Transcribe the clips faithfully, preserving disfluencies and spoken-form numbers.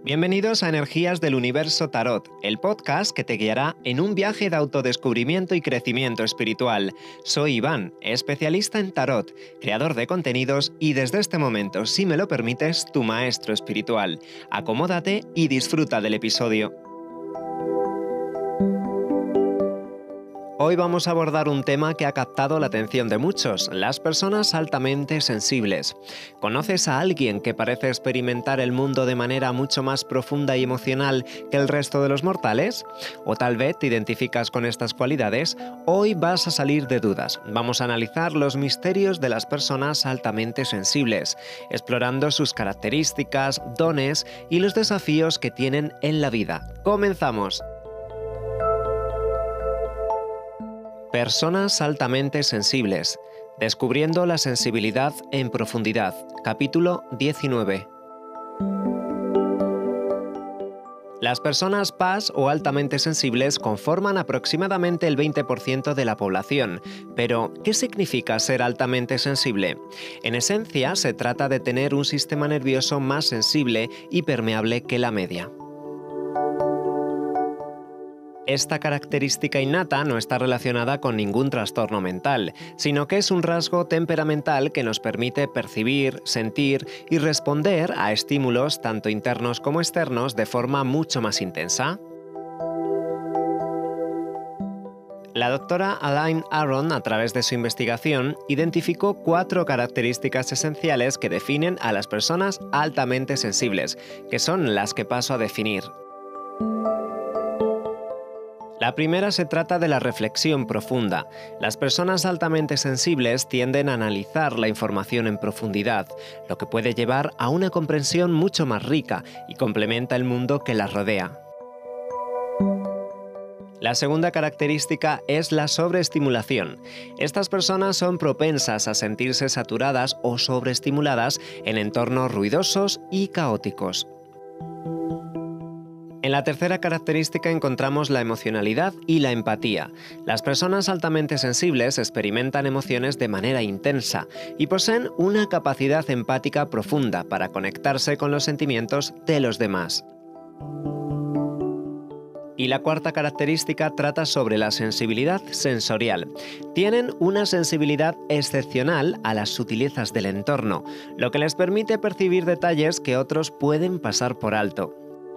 Bienvenidos a Energías del Universo Tarot, el podcast que te guiará en un viaje de autodescubrimiento y crecimiento espiritual. Soy Iván, especialista en tarot, creador de contenidos y desde este momento, si me lo permites, tu maestro espiritual. Acomódate y disfruta del episodio. Hoy vamos a abordar un tema que ha captado la atención de muchos, las personas altamente sensibles. ¿Conoces a alguien que parece experimentar el mundo de manera mucho más profunda y emocional que el resto de los mortales? ¿O tal vez te identificas con estas cualidades? Hoy vas a salir de dudas. Vamos a analizar los misterios de las personas altamente sensibles, explorando sus características, dones y los desafíos que tienen en la vida. ¡Comenzamos! Personas altamente sensibles. Descubriendo la sensibilidad en profundidad. Capítulo diecinueve. Las personas P A S o altamente sensibles conforman aproximadamente el veinte por ciento de la población. Pero, ¿qué significa ser altamente sensible? En esencia, se trata de tener un sistema nervioso más sensible y permeable que la media. Esta característica innata no está relacionada con ningún trastorno mental, sino que es un rasgo temperamental que nos permite percibir, sentir y responder a estímulos tanto internos como externos de forma mucho más intensa. La doctora Alain Aron, a través de su investigación, identificó cuatro características esenciales que definen a las personas altamente sensibles, que son las que paso a definir. La primera se trata de la reflexión profunda. Las personas altamente sensibles tienden a analizar la información en profundidad, lo que puede llevar a una comprensión mucho más rica y complementa el mundo que las rodea. La segunda característica es la sobreestimulación. Estas personas son propensas a sentirse saturadas o sobreestimuladas en entornos ruidosos y caóticos. En la tercera característica encontramos la emocionalidad y la empatía. Las personas altamente sensibles experimentan emociones de manera intensa y poseen una capacidad empática profunda para conectarse con los sentimientos de los demás. Y la cuarta característica trata sobre la sensibilidad sensorial. Tienen una sensibilidad excepcional a las sutilezas del entorno, lo que les permite percibir detalles que otros pueden pasar por alto.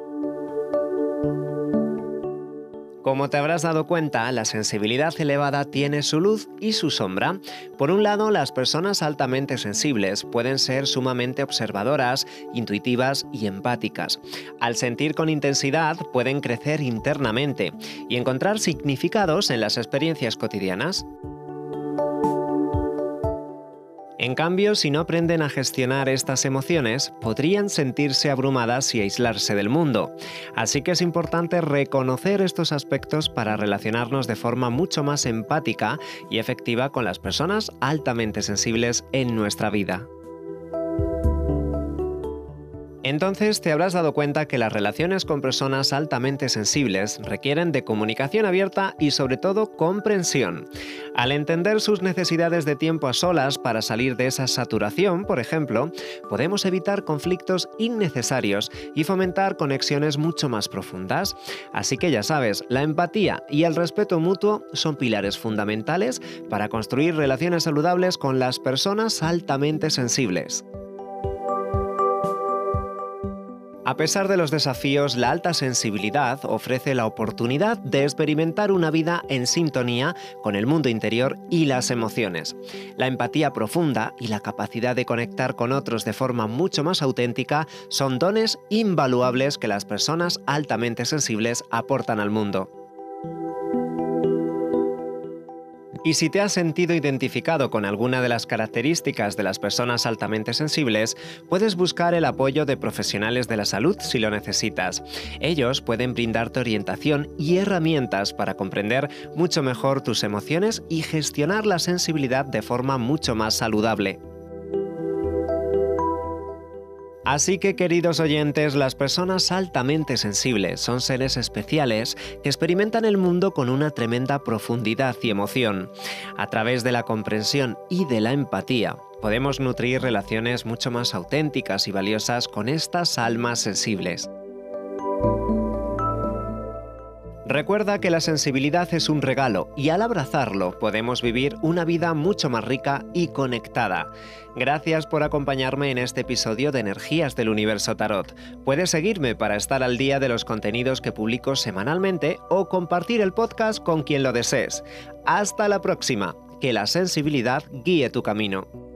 Como te habrás dado cuenta, la sensibilidad elevada tiene su luz y su sombra. Por un lado, las personas altamente sensibles pueden ser sumamente observadoras, intuitivas y empáticas. Al sentir con intensidad, pueden crecer internamente y encontrar significados en las experiencias cotidianas. En cambio, si no aprenden a gestionar estas emociones, podrían sentirse abrumadas y aislarse del mundo. Así que es importante reconocer estos aspectos para relacionarnos de forma mucho más empática y efectiva con las personas altamente sensibles en nuestra vida. Entonces te habrás dado cuenta que las relaciones con personas altamente sensibles requieren de comunicación abierta y sobre todo comprensión. Al entender sus necesidades de tiempo a solas para salir de esa saturación, por ejemplo, podemos evitar conflictos innecesarios y fomentar conexiones mucho más profundas. Así que ya sabes, la empatía y el respeto mutuo son pilares fundamentales para construir relaciones saludables con las personas altamente sensibles. A pesar de los desafíos, la alta sensibilidad ofrece la oportunidad de experimentar una vida en sintonía con el mundo interior y las emociones. La empatía profunda y la capacidad de conectar con otros de forma mucho más auténtica son dones invaluables que las personas altamente sensibles aportan al mundo. Y si te has sentido identificado con alguna de las características de las personas altamente sensibles, puedes buscar el apoyo de profesionales de la salud si lo necesitas. Ellos pueden brindarte orientación y herramientas para comprender mucho mejor tus emociones y gestionar la sensibilidad de forma mucho más saludable. Así que, queridos oyentes, las personas altamente sensibles son seres especiales que experimentan el mundo con una tremenda profundidad y emoción. A través de la comprensión y de la empatía, podemos nutrir relaciones mucho más auténticas y valiosas con estas almas sensibles. Recuerda que la sensibilidad es un regalo y al abrazarlo podemos vivir una vida mucho más rica y conectada. Gracias por acompañarme en este episodio de Energías del Universo Tarot. Puedes seguirme para estar al día de los contenidos que publico semanalmente o compartir el podcast con quien lo desees. Hasta la próxima. Que la sensibilidad guíe tu camino.